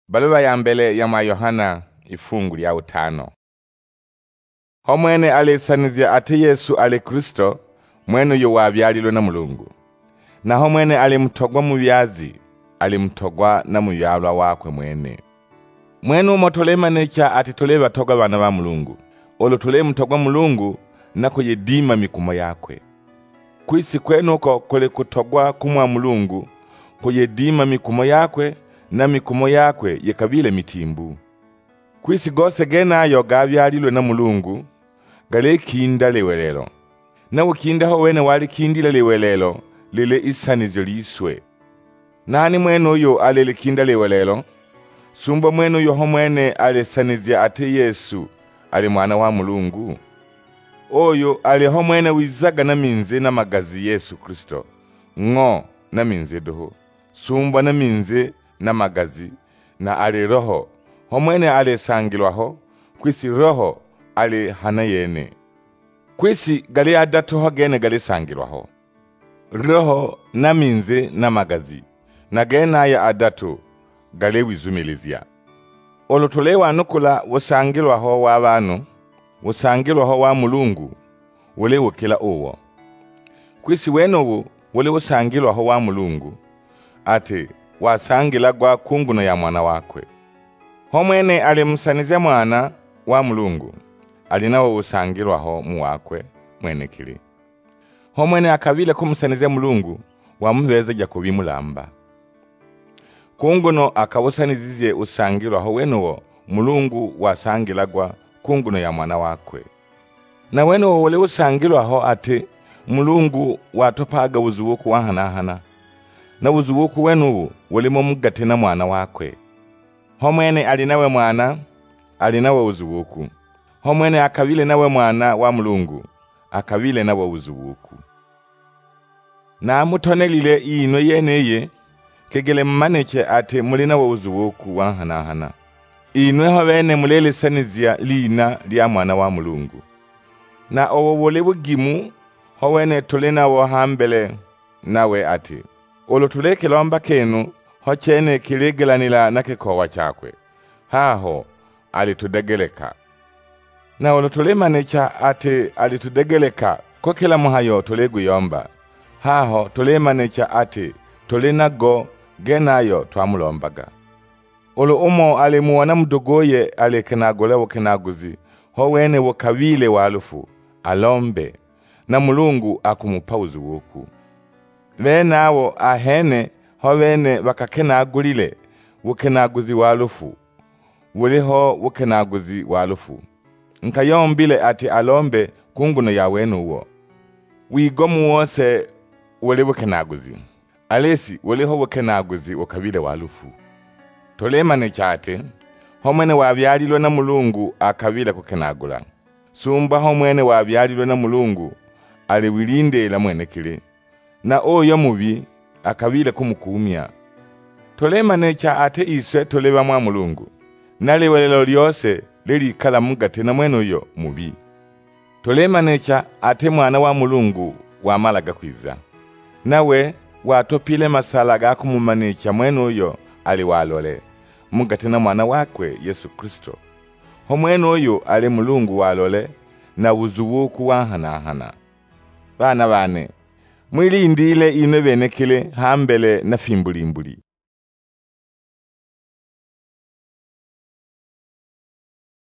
Baluwa ya mbele ya Yohana ifungu lya 5. Homwene alisanizya ate Yesu ali Kristo, mwene uyo wavyalilwe na Mulungu. Na homwene alimutogwa mu byazi, alimutogwa na muyalwa wakwe mwene. Mwene umo tolemanekya ati tole batoga bana ba Mulungu. Olo tole mutogwa Mulungu na kuyedima mikumo yakwe. Kwisi kwenuko kole kutogwa kumwa Mulungu, kuyedima mikumo yakwe, na mikumo yakwe yekabile mitimbu. Kwisi gose genayo gavyalilwe na Mulungu, gale kinda lewelelo. Na ukinda ho wene wali kindile lewelelo, lile isanizyo liswe. Nani mwene uyo alele kinda lewelelo? Sumba mwene uyo homwene alisanizya ate Yesu, ali mwana wa Mulungu. Oyo ali homwene wizaga na minze na magazi Yesu Kristo. Ngo na minze doho. Sumba na minze na magazi na ali roho. Homwene ali sangilwaho, kwisi roho ali hana yene. Kwisi gali adatu ho gene gali sangilwaho. Roho na minze na magazi. Na gena ya adatu gali wizumilizia. Olotolewa nukula wasangilwaho wa abantu, wasangilwaho wa Mulungu, wole wukila uwo. Kwisi wenowu wole wasangilwaho wa Mulungu, ate wasangilagwa kunguno ya mwana wakwe. Homwene alimusanizya mwana wa Mulungu, alinawo usangilwaho mu wakwe mwene kili. Homwene akabile kumusanizya Mulungu, wamuhweza jakubimulamba. Kunguno akawusanizizye usangilwaho wenuwo, Mulungu wasangilagwa kunguno ya mwana wakwe. Na wenuwo wole usangilwaho ate, Mulungu watopaga uzuwuku wahanahana. Na uzuwuku wenuwu wolimo mugate na mwana wakwe. Homwene alinawe mwana, alinawe uzuwuku. Homwene akabile nawe mwana wa Mulungu, akabile nawe uzuwuku. Na mutonelile ino yeneye, kegele mmaneke ate mulinawe uzuwuku wahanahana. Inwe hovene mulele sanizya lina lya mwana wa Mulungu. Na owo wole bugimu, howene tulinawo hambele nawe ate. Olo tuleke lomba kenu, hochene kilegelanila na kikowa chakwe. Haho, alitudegeleka. Na olo tulemanecha ate alitudegeleka, kwa kila muhayo tulegu yomba. Haho, tulemanecha ate tulenago genayo tuamulombaga. Olo umo alimuwana mdogoye alekenagole wakenaguzi, howene wakawile walufu, alombe, na Mulungu akumupa uzuwuku. Venawo ahene hovene wakakenagulile wakenaguzi walufu, wuliho wakenaguzi walufu. Nkayombile ati alombe kunguno ya wenu uwo. Wigomu wose wuli wakenaguzi. Alesi wuliho wakenaguzi wakawile walufu. Tolemane chate, homwene wavyalilwe na Mulungu akawile kukenagula. Sumba homwene wavyalilwe na Mulungu aliwilindela mwene kile. Na oyo mubi akawile kumukumya. Tolemane cha ate iswe toleba mwa Mulungu. Naliwelelo lyose lilikala mugate na mwene uyo mubi. Tolemane cha ate mwana wa Mulungu wamalaga kwiza. Nawe watopile masala gakumumanecha mwene uyo aliwalole. Mugate na mwana wakwe Yesu Kristo. Homwene uyo ali Mulungu walole na uzuwuku wahanahana. Bana bane, mwilindile ino benekile hambele na fimbulimbuli.